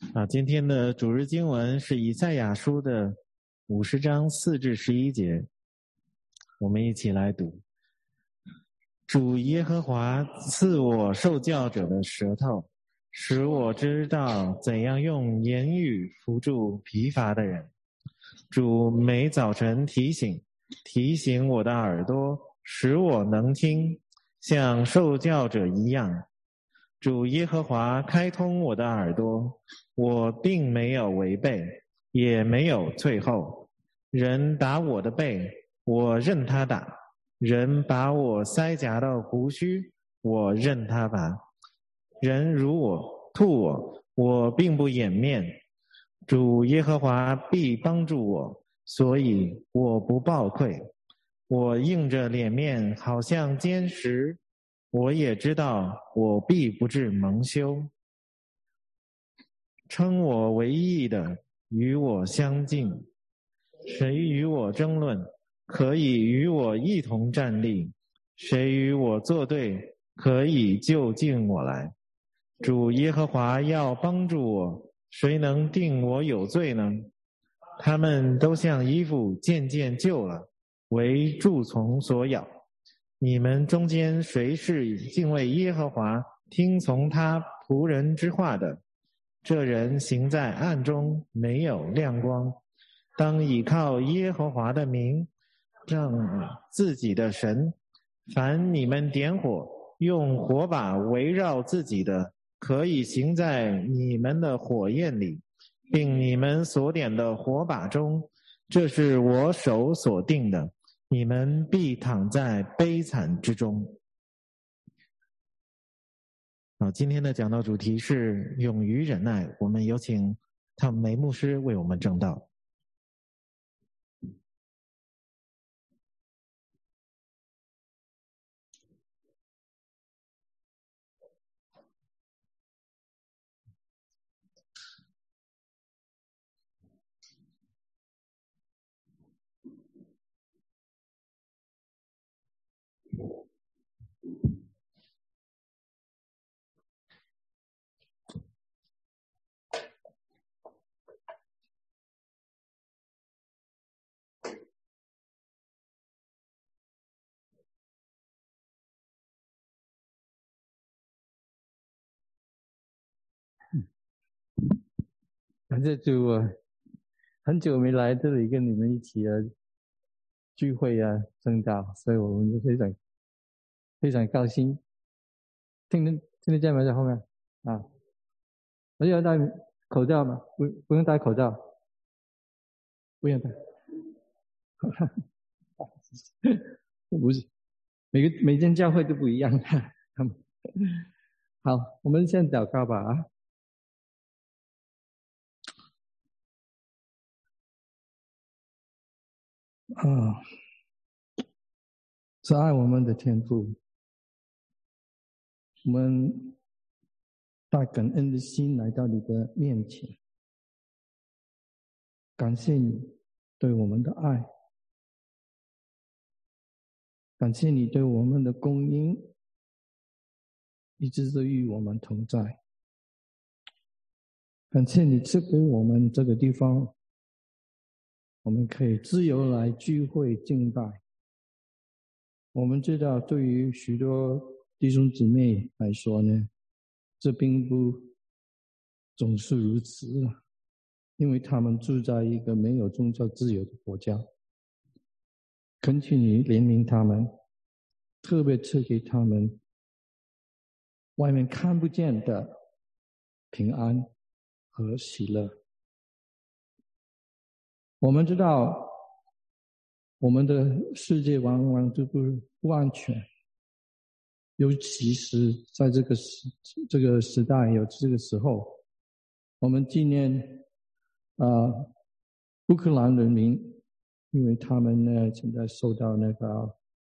今天的主日经文是以赛亚书的50章4至11节，我们一起来读。主耶和华赐我受教者的舌头，使我知道怎样用言语扶助疲乏的人。主每早晨提醒我的耳朵，使我能听，像受教者一样。主耶和华开通我的耳朵，我并没有违背，也没有退后。人打我的背，我任他打；人拔我腮颊的胡须，我任他拔。人辱我、吐我，我并不掩面。主耶和华必帮助我，所以我不抱愧。我硬着脸面，好像坚石。我也知道我必不致蒙羞。称我为义的，与我相近。谁与我争论，可以与我一同站立；谁与我作对，可以就近我来。主耶和华要帮助我，谁能定我有罪呢？他们都像衣服渐渐旧了，为蛀虫所咬。你们中间谁是敬畏耶和华，听从他仆人之话的？这人行在暗中，没有亮光。当倚靠耶和华的名，仗自己的神。凡你们点火，用火把围绕自己的，可以行在你们的火焰里，并你们所点的火把中。这是我手所定的，你们必躺在悲惨之中。好，今天的讲道主题是勇于忍耐，我们有请汤梅牧师为我们证道。 感谢主啊，很久没来这里跟你们一起聚会证道，所以我们就非常高兴。听得见吗？在后面啊？而且要戴口罩吗？不用戴口罩，不用戴。不是，每间教会都不一样。好，我们先祷告吧啊。是爱我们的天父，我们带感恩的心来到你的面前，感谢你对我们的爱，感谢你对我们的供应，一直都与我们同在。感谢你赐给我们这个地方，我们可以自由来聚会敬拜。我们知道对于许多弟兄姊妹来说呢，这并不总是如此，因为他们住在一个没有宗教自由的国家。恳请你怜悯他们，特别赐给他们外面看不见的平安和喜乐。我们知道我们的世界往往都不安全，尤其是在这个时代，有这个时候，我们纪念乌克兰人民，因为他们呢现在受到那个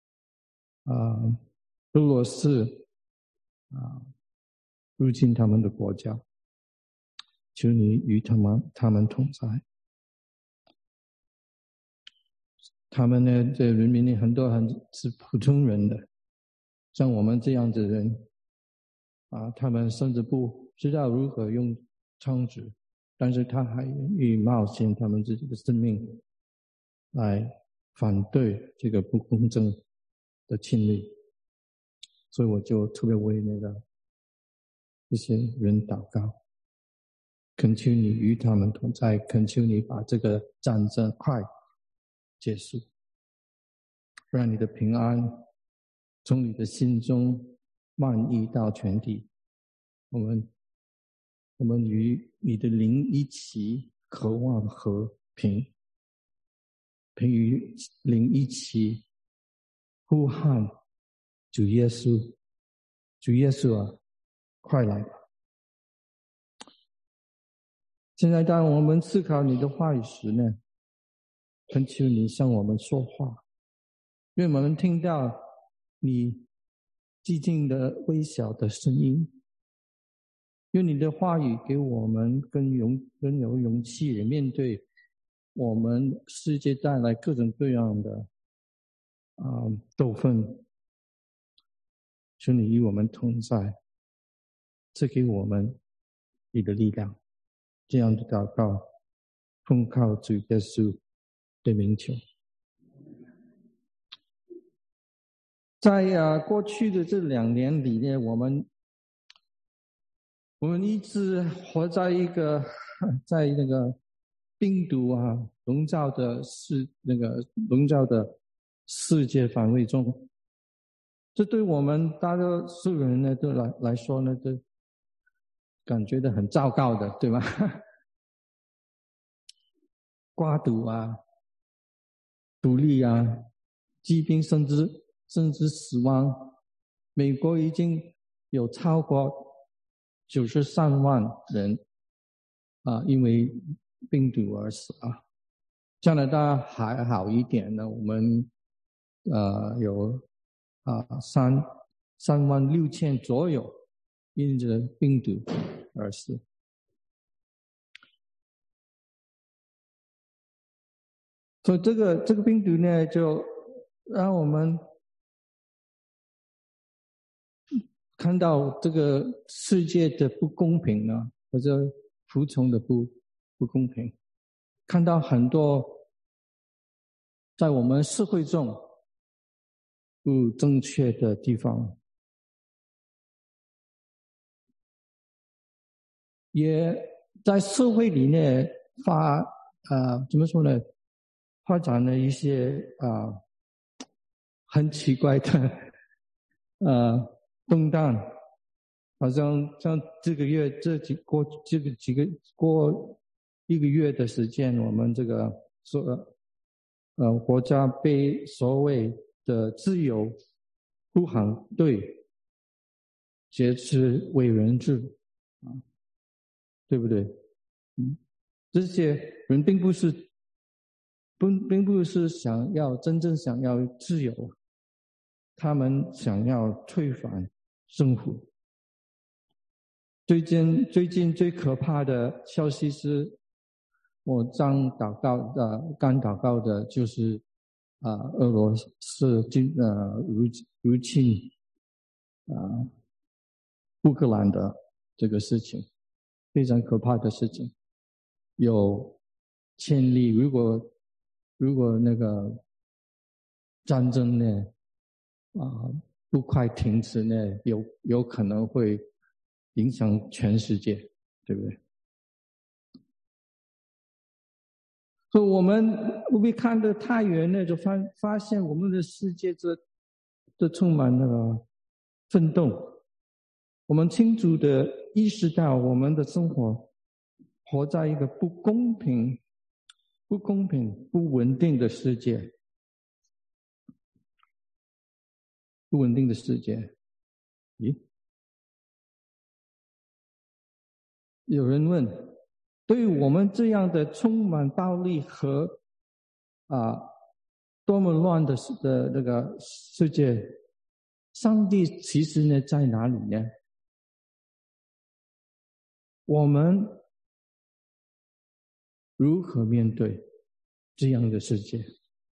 俄罗斯入侵他们的国家，求你与他们同在。他们呢，这人民里很多是普通人的，像我们这样的人他们甚至不知道如何用枪支但是他还愿意冒险他们自己的生命来反对这个不公正的侵略。所以我就特别为这些人祷告，恳求你与他们同在，恳求你把这个战争快结束，让你的平安从你的心中漫溢到全体。我们与你的灵一起渴望和平，并与灵一起呼喊主耶稣，主耶稣啊，快来吧！现在当我们思考你的话语时呢，恳求你向我们说话，愿我们听到你寂静的微小的声音，愿你的话语给我们更有勇气的面对我们世界带来各种各样的斗争。求你与我们同在，赐给我们你的力量。这样的祷告，奉靠主耶稣的名求。在过去的这2年里面，我们一直活在在那个病毒笼罩的世界范围中，这对我们大多数人呢都来说呢，都感觉到很糟糕的，对吗？刮毒独立疾病，甚至死亡。美国已经有超过93万人因为病毒而死加拿大还好一点呢，我们有36000左右因着病毒而死。所以这个病毒呢，就让我们看到这个世界的不公平或者服从的不公平，看到很多在我们社会中不正确的地方，也在社会里面怎么说呢？发展了一些很奇怪的动荡，好像这个月过1个月的时间，我们这个国家被所谓的自由护航队劫持为人质对不对？这些人并不是真正想要自由，他们想要推翻政府。最近最可怕的消息是，我刚祷告的就是俄罗斯入侵乌克兰的这个事情，非常可怕的事情。有千里，如果那个战争呢不快停止呢，有可能会影响全世界，对不对？所以我们不必看得太远呢，就发现我们的世界这充满了奋斗。我们清楚的意识到，我们的生活在一个不公平、不稳定的世界。不稳定的世界。有人问，对于我们这样的充满暴力和多么乱的那个世界，上帝其实呢在哪里呢？我们如何面对这样的世界？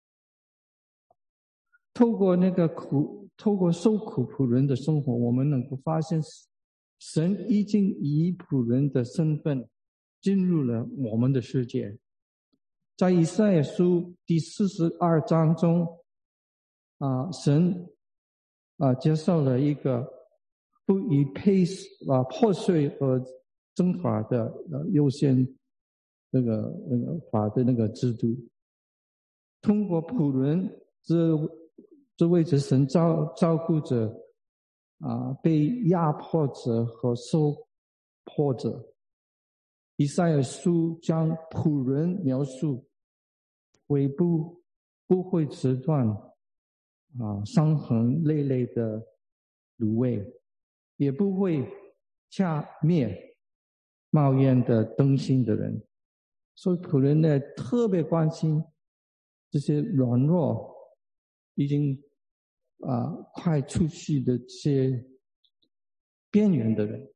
透过受苦仆人的生活，我们能够发现神已经以仆人的身份进入了我们的世界。在以赛亚书第42章中，神接受了一个不以破碎而征法的优先那个法的那个制度，通过仆人这位置神照顾者被压迫者和受迫者。以赛亚书将仆人描述为不会折断伤痕累累的芦苇，也不会掐灭冒烟的灯芯的人。所以仆人呢特别关心这些软弱已经快出去的这些边缘的人。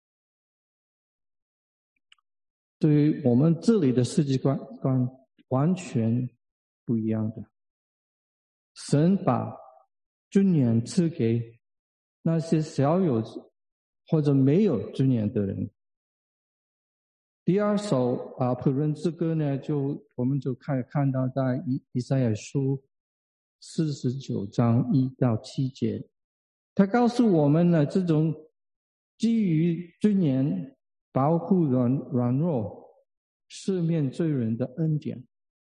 对于我们这里的世界观完全不一样的。神把尊严赐给那些少有或者没有尊严的人。第二首仆人之歌呢，我们就看到在以赛亚书49章1到7节，他告诉我们呢，这种基于尊严保护软弱赦免罪人的恩典，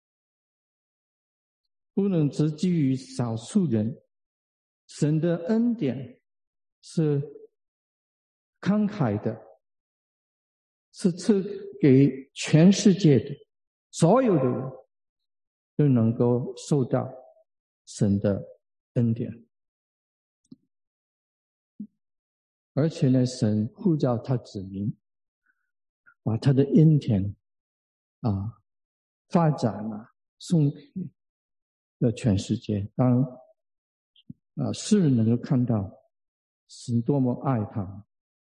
不能只基于少数人。神的恩典是慷慨的，是赐给全世界的所有的人都能够受到神的恩典。而且呢，神呼召他子民把他的恩典发展送给了全世界，当世人能够看到神多么爱他。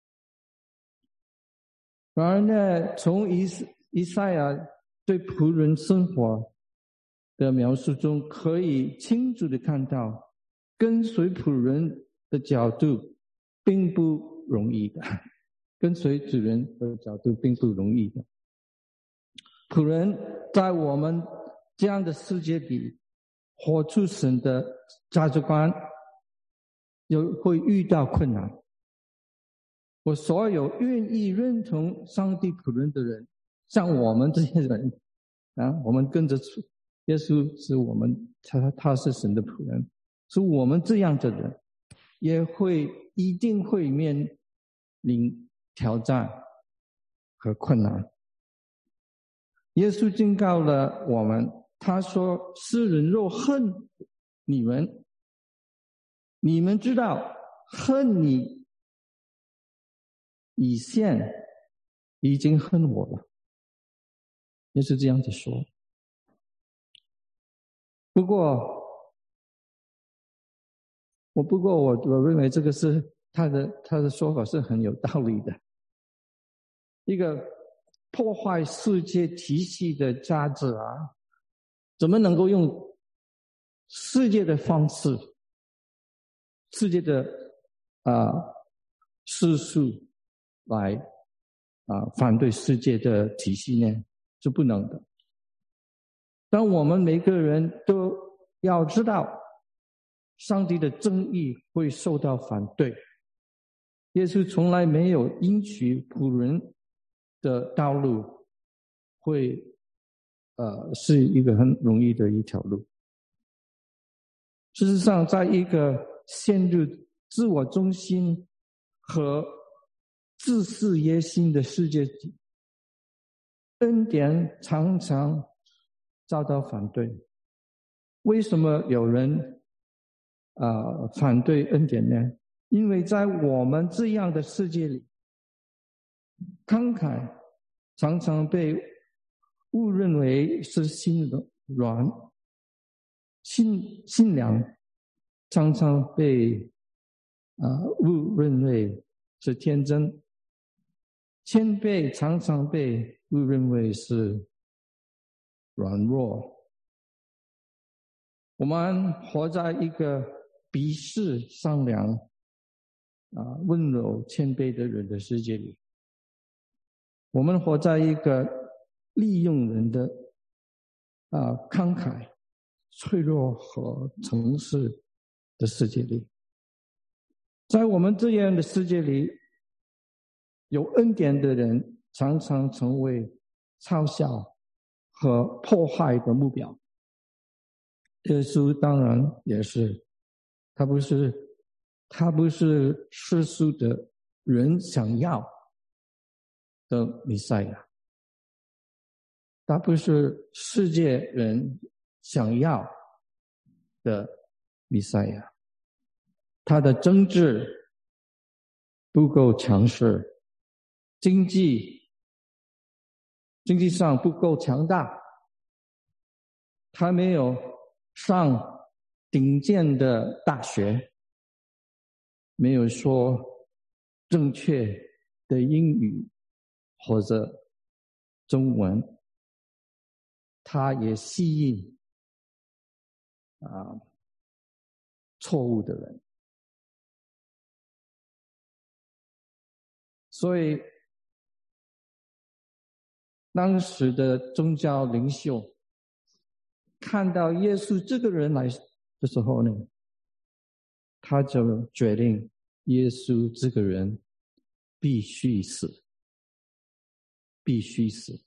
然而呢，从以赛亚对仆人生活的描述中，可以清楚地看到，跟随仆人的角度并不容易的。跟随主人的角度并不容易的。仆人在我们这样的世界里活出神的价值观，会遇到困难。我所有愿意认同上帝仆人的人，像我们这些人我们跟着耶稣，是我们他是神的仆人，是我们这样的人也一定会面临挑战和困难。耶稣警告了我们，他说：世人若恨你们，你们知道恨你以前已经恨我了。耶稣这样子说。不过我认为这个是他的说法是很有道理的。一个破坏世界体系的价值怎么能够用世界的方式、世界的世俗来反对世界的体系呢？是不能的。但我们每个人都要知道，上帝的正义会受到反对。耶稣从来没有应许仆人的道路会是一个很容易的一条路。事实上，在一个陷入自我中心和自私野心的世界里，恩典常常遭到反对。为什么有人反对恩典呢？因为在我们这样的世界里，慷慨常常被误认为是心软，心良常常被误认为是天真，谦卑常常被误认为是软弱。我们活在一个鄙视善良温柔谦卑的人的世界里。 我们活在一个利用人的慷慨、脆弱和城市的世界里。在我们这样的世界里，有恩典的人常常成为嘲笑和迫害的目标。耶稣当然也是，他不是世俗的人想要的弥赛亚，他不是世界人想要的弥赛亚，他的政治不够强势，经济上不够强大，他没有上顶尖的大学，没有说正确的英语或者中文，他也吸引错误的人。所以当时的宗教领袖看到耶稣这个人来的时候呢，他就决定耶稣这个人必须死，必须死。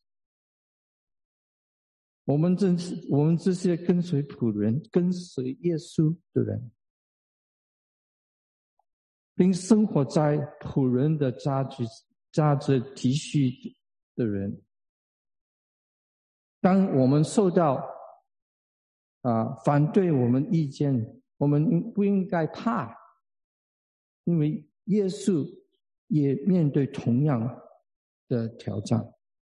我们这些跟随仆人、跟随耶稣的人，并生活在仆人的价值体系的人，当我们受到反对我们意见，我们不应该怕，因为耶稣也面对同样的挑战。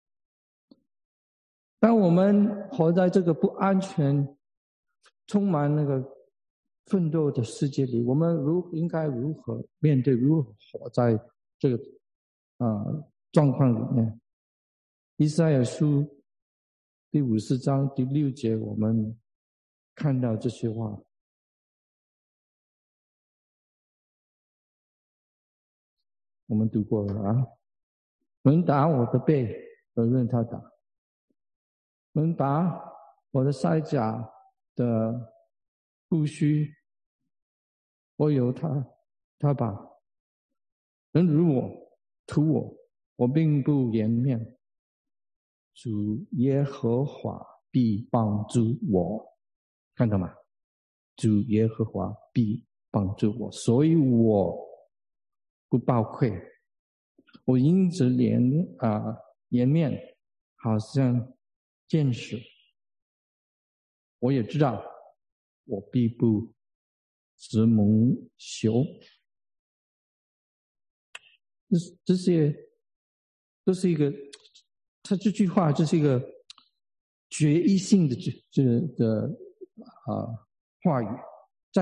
当我们活在这个不安全、充满那个奋斗的世界里，我们应该如何面对，如何活在这个状况里面？以赛亚书第50章第6节，我们看到这些话。我们读过了啊。人打我的背，我任他打；人拔我的腮甲的胡须，我由他拔；人辱我、吐我，我并不颜面。主耶和华必帮助我，看到吗？主耶和华必帮助我，所以我不抱愧。我因着颜面好像见识，我也知道我必不直蒙羞。这些都是一个，他这句话就是一个决议性的话语。在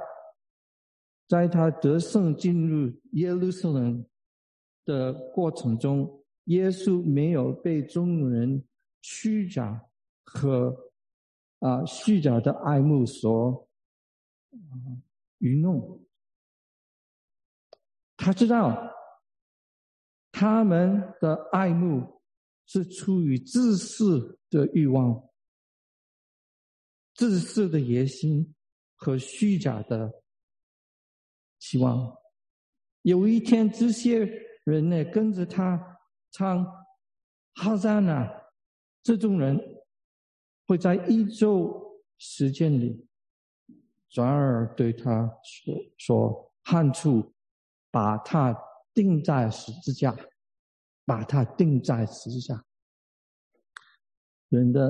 他得胜进入耶路撒冷的过程中，耶稣没有被众人虚假和虚假的爱慕所愚弄。他知道他们的爱慕是出于自私的欲望、自私的野心和虚假的期望。有一天，这些人呢跟着他唱哈撒那，这种人会在1周时间里转而对他说汉处，把他钉在十字架，把他钉在十字架。人的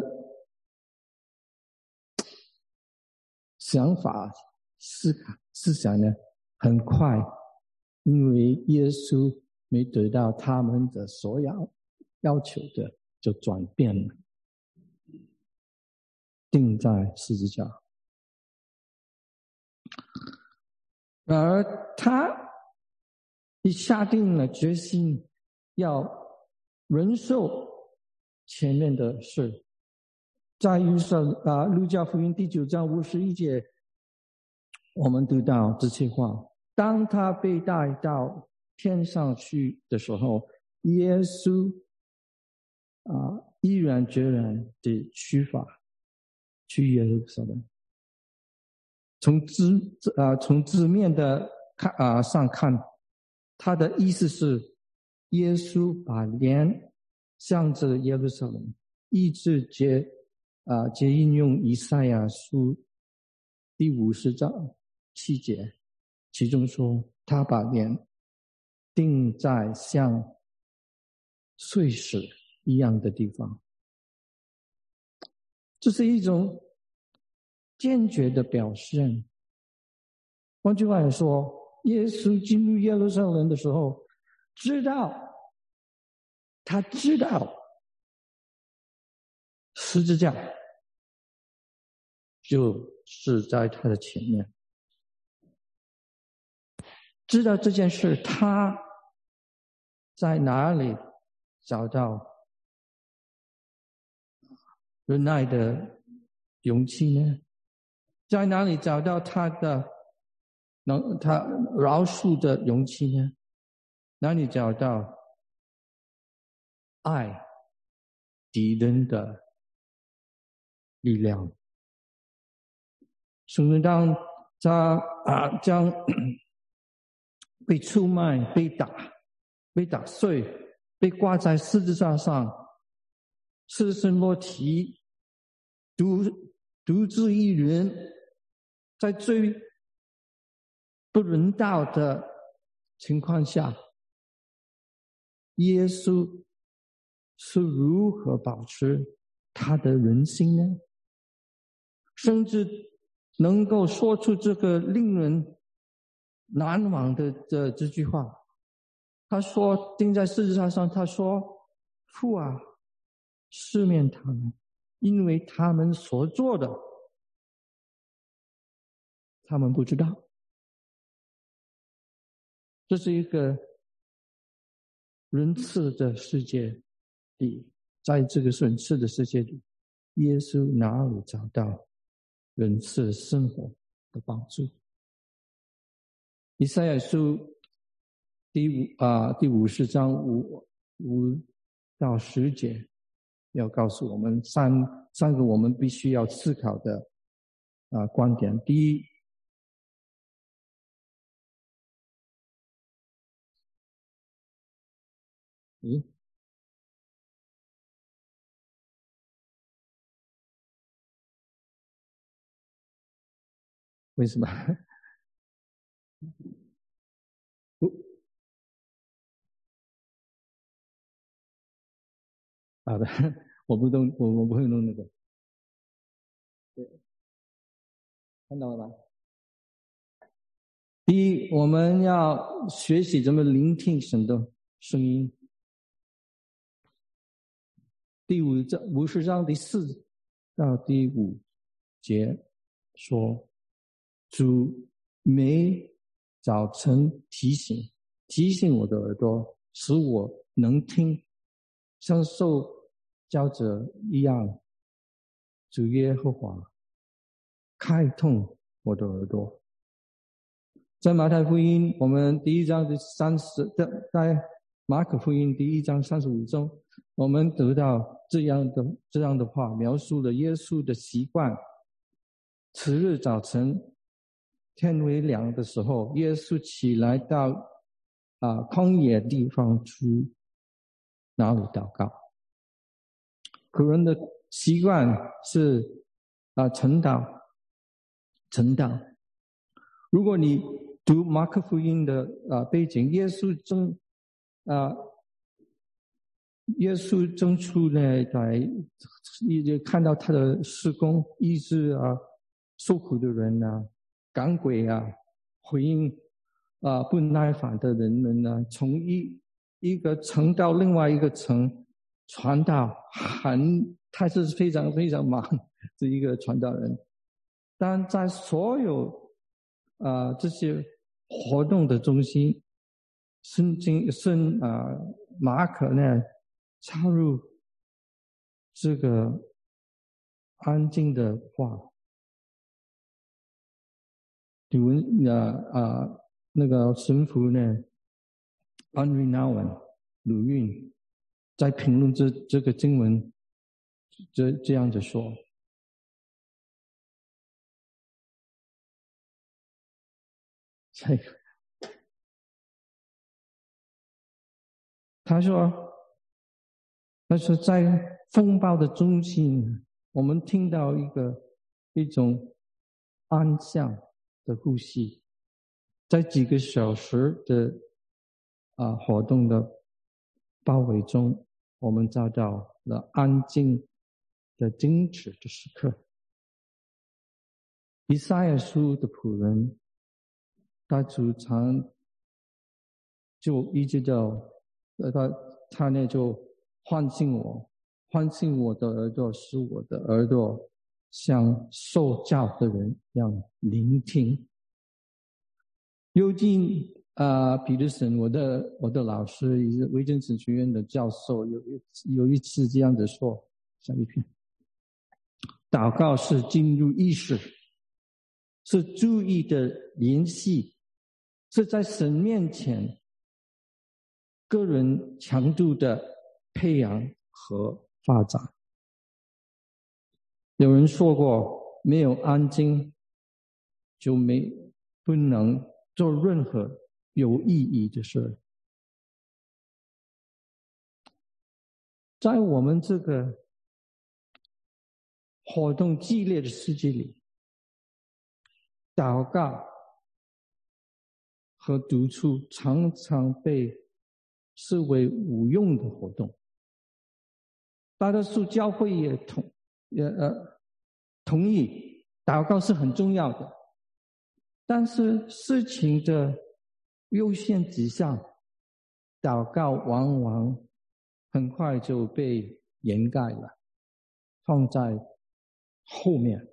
想法思想呢很快，因为耶稣没得到他们的所要求的，就转变了，钉在十字架。而他已下定了决心要忍受前面的事。在路加福音第9章51节，我们读到这些话：当他被带到天上去的时候，耶稣毅然决然的出发去耶路撒冷。从字面的上看，他的意思是耶稣把脸向着耶路撒冷，意志接应用以赛亚书第50章7节，其中说他把脸定在像碎石一样的地方。这是一种坚决的表现。换句话来说，耶稣进入耶路撒冷的时候，他知道十字架就是在他的前面，知道这件事，他在哪里找到忍耐的勇气呢？在哪里找到他饶恕的勇气呢？哪里找到爱敌人的力量？圣人当将被出卖、被打碎、被挂在十字架上，赤身裸体，独自一人，在最不人道的情况下，耶稣是如何保持他的人性呢？甚至能够说出这个令人难忘的这句话。他说钉在十字架上，他说：父啊，赦免他们，因为他们所做的他们不知道。这是一个仁慈的世界里，在这个仁慈的世界里，耶稣哪里找到仁慈生活的帮助？以赛亚书第50章5到10节要告诉我们三个我们必须要思考的观点。第一，为什么？好的，我不会弄那个。对，看到了吗？第一，我们要学习怎么聆听神的声音。第50章第4到第5节说，主每早晨提醒我的耳朵，使我能听，像受教者一样。主耶和华开通我的耳朵。在马太福音，我们第1章在马可福音第1章35中，我们得到这样的话，描述了耶稣的习惯。次日早晨，天微亮的时候，耶稣起来到旷野地方去那里祷告。古人的习惯是晨祷。如果你读马可福音的背景，耶稣正出来看到他的事工，医治受苦的人赶鬼回应不耐烦的人们从一个城到另外一个城传道，他是非常非常忙的一个传道人。但在所有这些活动的中心，马可呢插入这个安静的话。那个神父呢 Henry Nouwen 鲁运在评论这个经文这样子说。这个他说在风暴的中心，我们听到一种安详的呼吸，在几个小时的活动的包围中，我们找到了安静的静止的时刻。以赛亚书的仆人，他主常就一直到他呢就唤醒我的耳朵，使我的耳朵像受教的人一样聆听。尤金彼得森，我的老师，也是威震神学院的教授，有一次这样子说，下一篇，祷告是进入意识，是注意的联系，是在神面前个人强度的培养和发展。有人说过，没有安静就不能做任何有意义的事。在我们这个活动激烈的世界里，祷告和独处常常被视为无用的活动。大多数教会也同意祷告是很重要的，但是事情的优先级上，祷告往往很快就被掩盖了，放在后面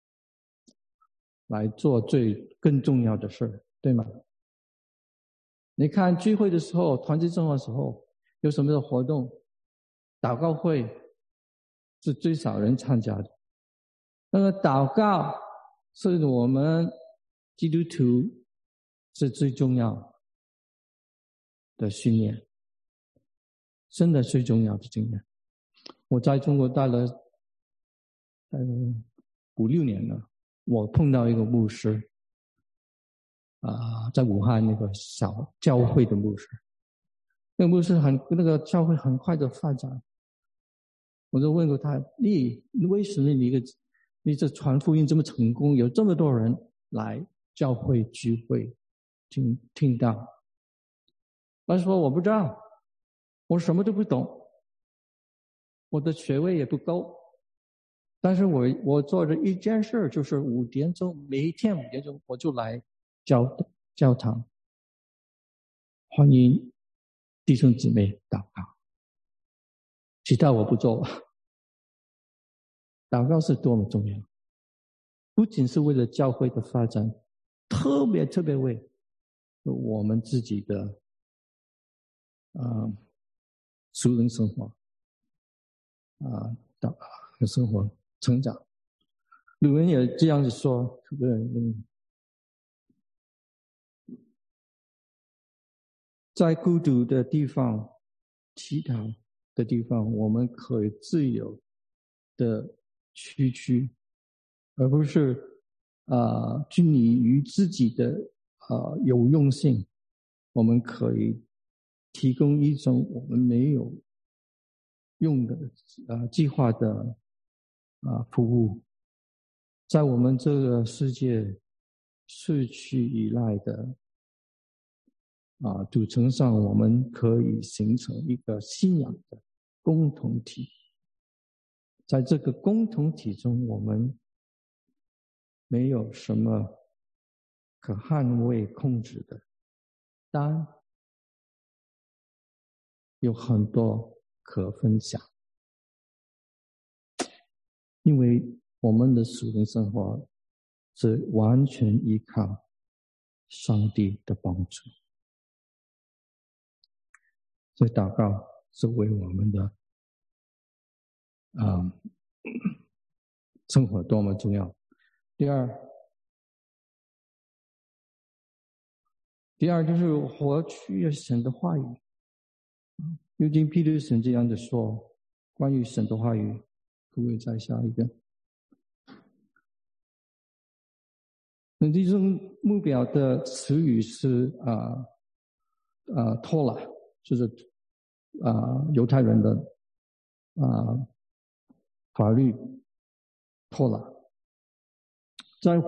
来做更重要的事，对吗？你看聚会的时候，团契生活的时候，有什么的活动，祷告会是最少人参加的。那么祷告是我们基督徒是最重要的训练，真的最重要的经验。我在中国待了5-6年了，我碰到一个牧师在武汉那个小教会的牧师，那个牧师那个教会很快的发展。我就问过他，你为什么你这传福音这么成功，有这么多人来教会聚会听到？他说我不知道，我什么都不懂，我的学位也不够，但是我做的一件事就是5点钟，每天5点钟我就来教堂，欢迎弟兄姊妹祷告，其他我不做。祷告是多么重要，不仅是为了教会的发展，特别为我们自己的属灵生活生活成长。鲁文也这样子说，在孤独的地方，其他的地方，我们可以自由的区，而不是拘泥于自己的有用性。我们可以提供一种我们没有用的计划的服务，在我们这个世界失去依赖的组成上，我们可以形成一个信仰的共同体。在这个共同体中，我们没有什么可捍卫控制的，但有很多可分享，因为我们的属灵生活是完全依靠上帝的帮助。所以祷告是为我们的生活多么重要。第二就是活出神的话语。尤金·彼得森这样的说，关于神的话语， 可不可以再下一个？那第一种目标的词语是托拉，就是犹太人的法律托拉，在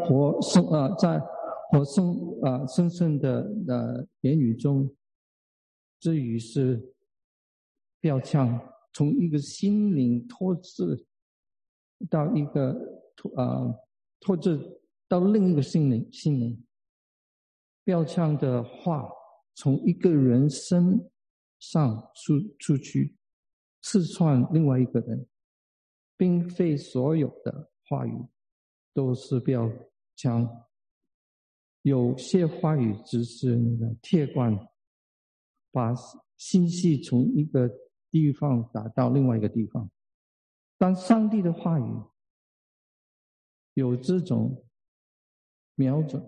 神圣的言语中，这语是标枪，从一个心灵托置到一个托置到另一个心灵，标枪的话从一个人身上出去，刺穿另外一个人，并非所有的话语都是标枪，有些话语只是那个铁管，把信息从一个地方打到另外一个地方。但上帝的话语有这种瞄准，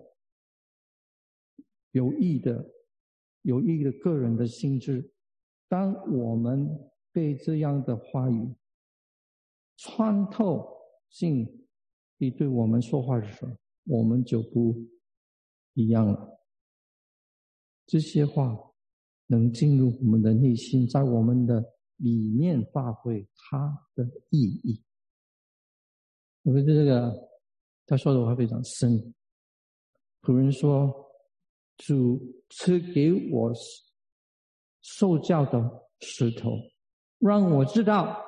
有意的个人的心智。当我们被这样的话语穿透性地对我们说话的时候，我们就不一样了。这些话能进入我们的内心，在我们的里面发挥它的意义。我觉得这个他说的话非常深。仆人说，主赐给我受教的石头，让我知道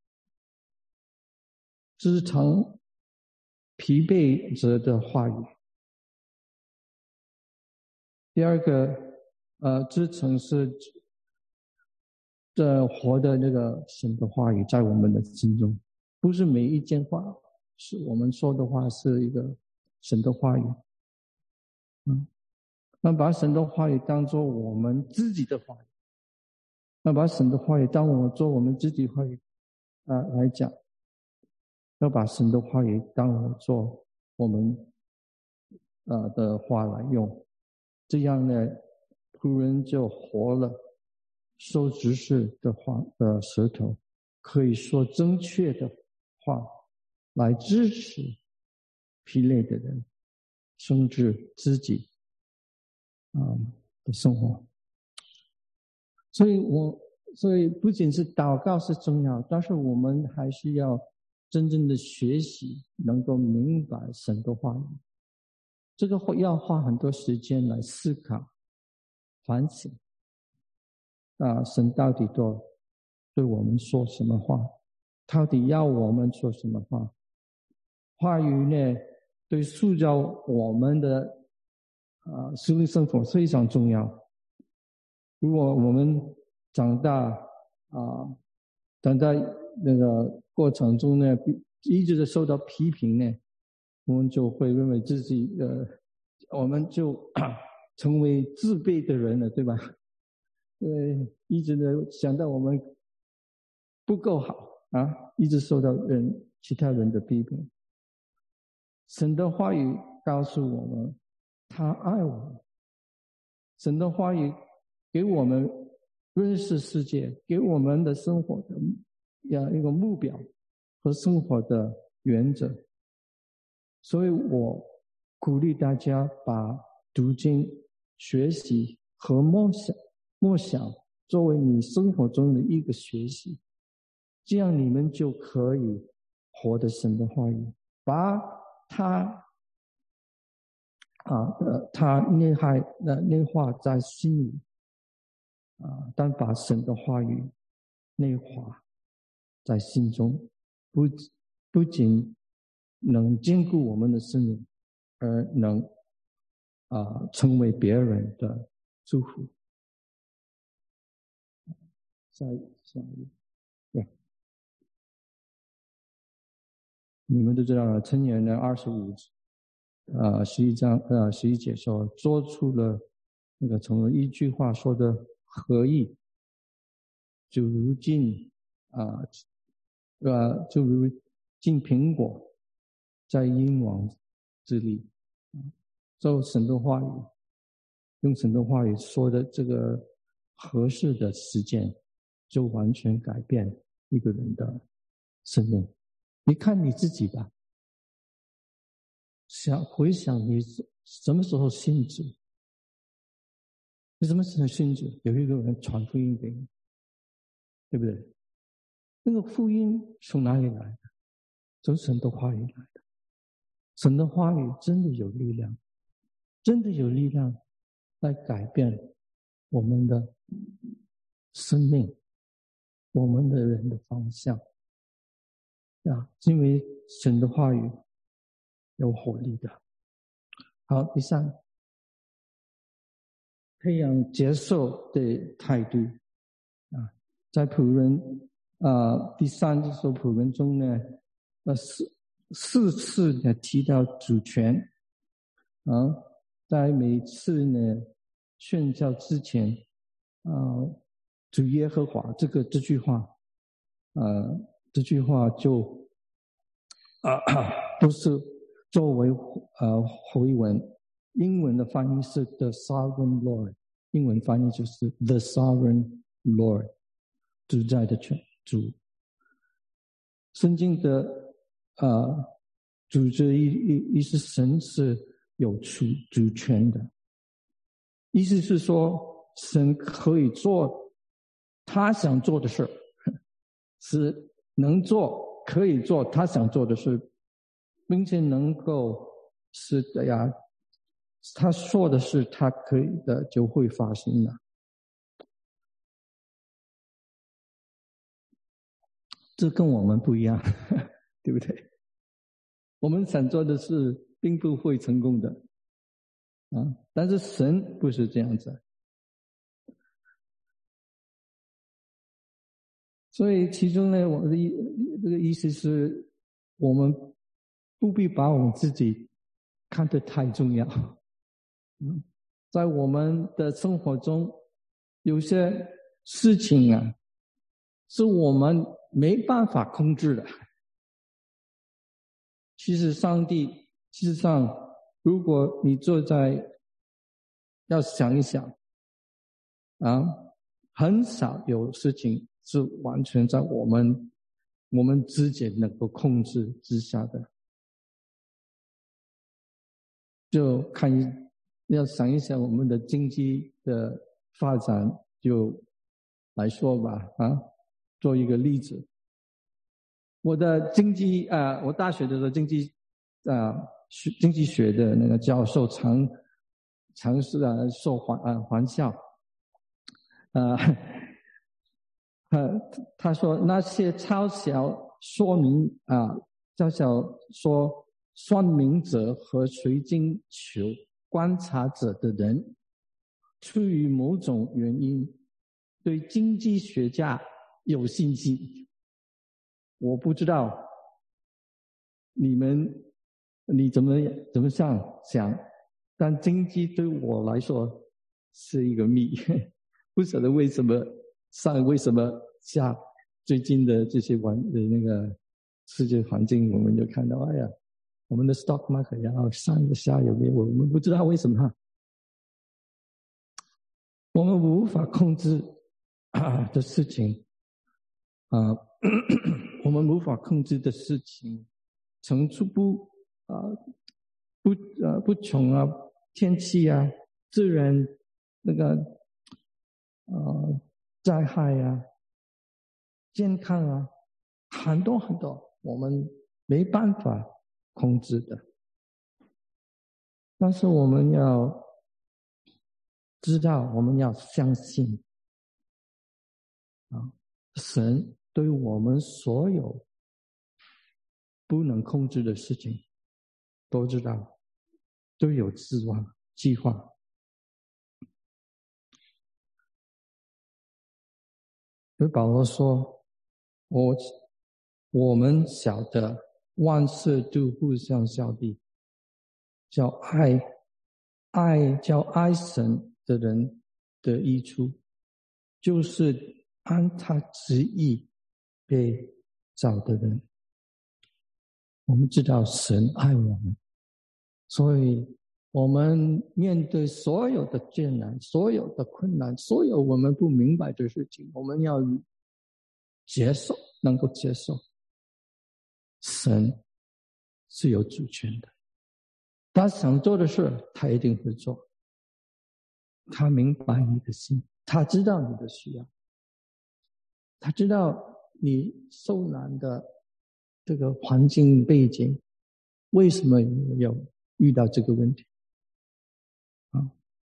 支撑疲惫者的话语。第二个支撑是活的那个神的话语在我们的心中，不是每一件话是我们说的话是一个神的话语。那把神的话语当作我们自己的话语，那把神的话语当我做我们自己话语来讲，要把神的话语当我做我们的话来用，这样呢，仆人就活了，受指示的话的舌头，可以说正确的话来支持疲累的人，甚至自己的生活。所以不仅是祷告是重要，但是我们还是要真正的学习，能够明白神的话语。这个要花很多时间来思考、反省。神到底对我们说什么话？到底要我们说什么话？话语呢，对塑造我们的属灵生活非常重要。如果我们长大那个过程中呢，一直的受到批评呢，我们就会认为自己我们就成为自卑的人了，对吧？一直的想到我们不够好一直受到其他人的批评。神的话语告诉我们，他爱我们。神的话语给我们认识世界，给我们的生活的一个目标和生活的原则。所以我鼓励大家把读经、学习和默想作为你生活中的一个学习，这样你们就可以活得神的话语，把他内化在心里但把神的话语内化在心中，不仅能兼顾我们的生命，而能成为别人的祝福。下一页，对，你们都知道了，箴言的11节说，做出了那个从一句话说的合意，就如进苹果在鹰王之力。照神的话语，用神的话语说的这个合适的实践，就完全改变一个人的生命。 你看你自己吧，回想你什么时候信主？你什么时候信主？有一个人传福音给你，对不对？那个福音从哪里来的？从神的话语来的。神的话语真的有力量，真的有力量来改变我们的生命，我们的人的方向啊！因为神的话语有活力的。好，第三，培养接受的态度啊，在仆人第三这首仆人中呢，四次呢提到主权啊，在每次呢宣教之前主耶和华这句话这句话就都是作为回文，英文的翻译是 The Sovereign Lord， 英文翻译就是 The Sovereign Lord， 主宰的主。圣经的主旨意思，神是有主权的，意思是说神可以做他想做的事，是能做可以做他想做的事，并且能够是的呀，他说的是他可以的就会发生的。这跟我们不一样，对不对？我们想做的事并不会成功的但是神不是这样子。所以其中呢，我的这个意思是，我们不必把我们自己看得太重要。在我们的生活中，有些事情是我们没办法控制的。其实事实上，如果你坐在，要想一想很少有事情是完全在我们之间能够控制之下的。就要想一想我们的经济的发展，就来说吧做一个例子。我的我大学的时候经济学的那个教授尝试受欢笑他说那些嘲笑说明嘲笑说算命者和水晶球观察者的人，出于某种原因对经济学家有信心。我不知道你怎么想，但经济对我来说是一个谜，不晓得为什么下最近的这些那个世界环境，我们就看到我们的 stock market 要上下有没有，我们不知道为什么。我们无法控制的事情我们无法控制的事情层出不穷天气自然那个灾害健康很多很多我们没办法控制的。但是我们要知道，我们要相信神对我们所有不能控制的事情都知道，都有计划。所以保罗说，我们晓得万事都互相效力，叫爱神的人的益处，就是按他旨意被找的人。我们知道神爱我们，所以我们面对所有的艰难，所有的困难，所有我们不明白的事情，我们要接受，能够接受。 神是有主权的，他想做的事他一定会做，他明白你的心，他知道你的需要，他知道你受难的这个环境背景，为什么有遇到这个问题啊？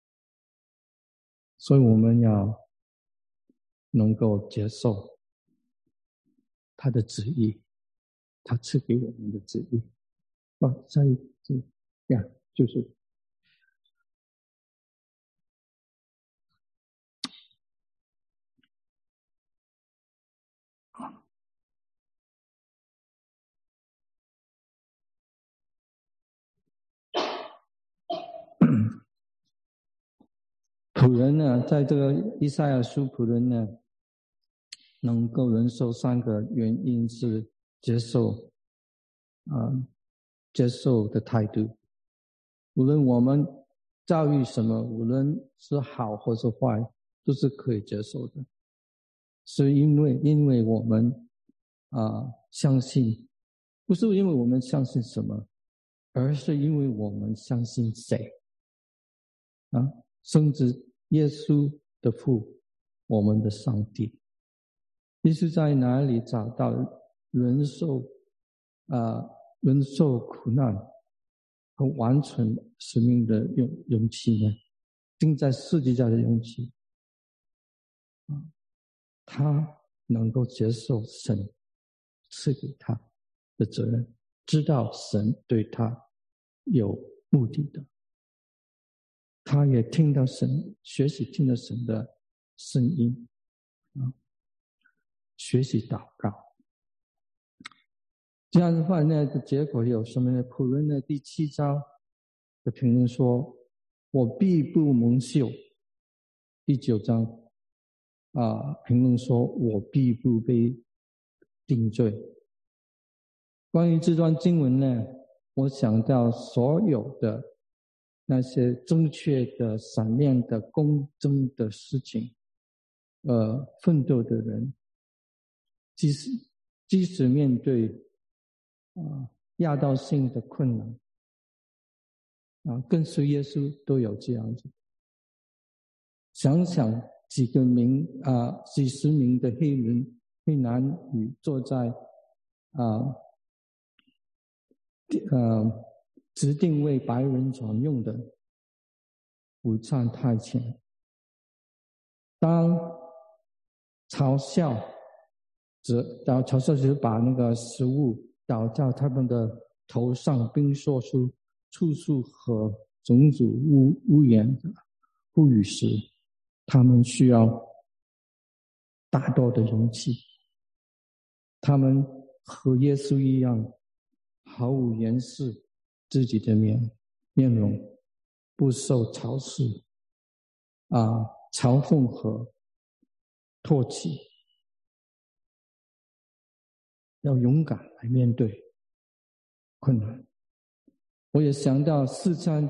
所以我们要能够接受他的旨意，他赐给我们的旨意。下一句呀，就是仆人呢，在这个以赛亚书，仆人呢能够忍受3个原因是接受接受的态度。无论我们遭遇什么，无论是好或是坏，都是可以接受的。是因为我们相信，不是因为我们相信什么，而是因为我们相信谁甚至耶稣的父，我们的上帝。耶稣在哪里找到忍受苦难和完成使命的勇气呢？钉在十字架的勇气他能够接受神赐给他的责任，知道神对他有目的的，他也听到学习听到神的声音学习祷告。这样的话呢，的结果有什么呢？仆人的第7章的评论说：“我必不蒙羞。”第9章评论说：“我必不被定罪。”关于这段经文呢，我想到所有的那些正确的、闪亮的、公正的事情，奋斗的人，即使面对压倒性的困难跟随耶稣都有这样子。想想几十名的黑男女坐在指定为白人专用的午餐台前，当嘲笑者把那个食物倒在他们的头上，并说出处处和种族污言的不语时，他们需要大多的勇气。他们和耶稣一样，毫无掩饰自己的面容，不受嘲视嘲讽和唾弃，要勇敢来面对困难。我也想到四川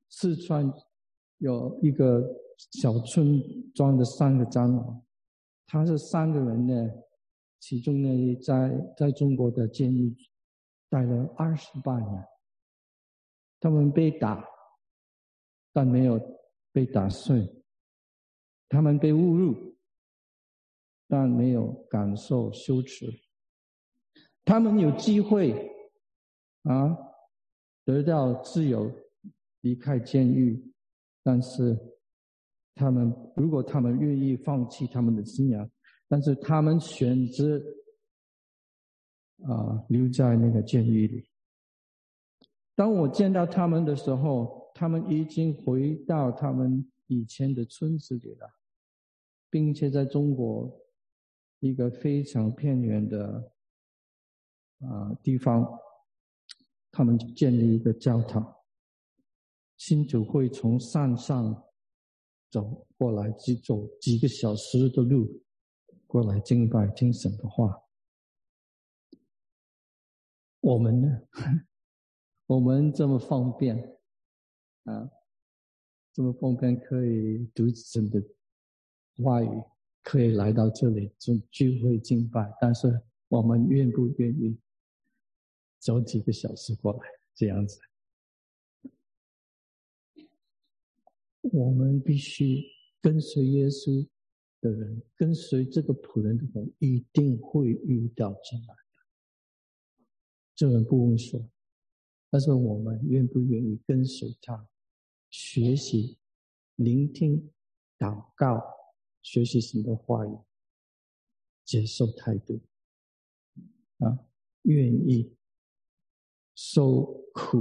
有一个小村庄的3个长老，他是3个人呢，其中呢在中国的监狱待了28年，他们被打，但没有被打碎；他们被侮辱，但没有感受羞耻；他们有机会得到自由，离开监狱，但是如果他们愿意放弃他们的信仰，但是他们选择留在那个监狱里。当我见到他们的时候，他们已经回到他们以前的村子里了，并且在中国一个非常偏远的地方，他们建立一个教堂，信徒会从山上走过来，走几个小时的路过来敬拜听神的话。我们呢？我们这么方便这么方便可以读神的话语，可以来到这里聚会敬拜，但是我们愿不愿意走几个小时过来，这样子。我们必须跟随耶稣的人，跟随这个仆人的人，一定会遇到艰难的。这人不用说，但是我们愿不愿意跟随他，学习、聆听、祷告，学习神的话语，接受态度啊，愿意受苦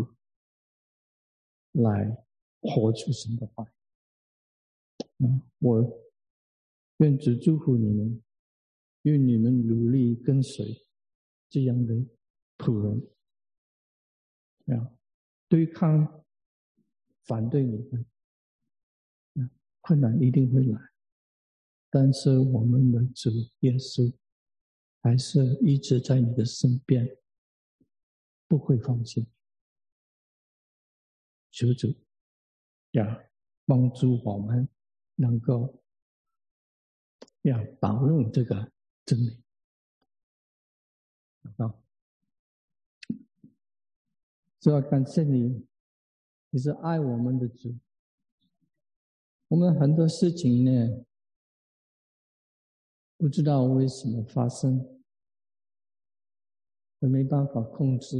来活出神的话语。我愿主祝福你们，愿你们努力跟随这样的仆人对抗反对你的困难一定会来，但是我们的主耶稣还是一直在你的身边，不会放弃。求主帮助我们能够保护这个真理。主要感谢你，你是爱我们的主。我们很多事情呢，不知道为什么发生，也没办法控制，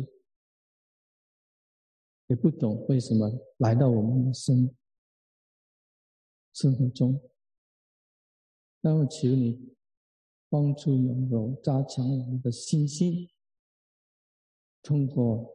也不懂为什么来到我们的生活中。但我求你帮助能够加强我们的信心，通过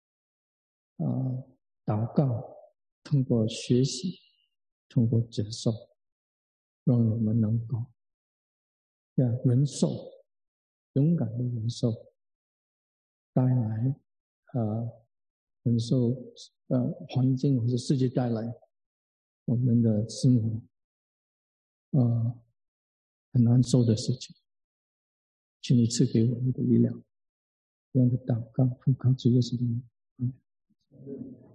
祷告，通过学习，通过接受，让我们能够忍受，勇敢的忍受，带来忍受环境或者世界带来我们的生活很难受的事情。请你赐给我们的力量，这样的祷告，奉靠主耶稣的名。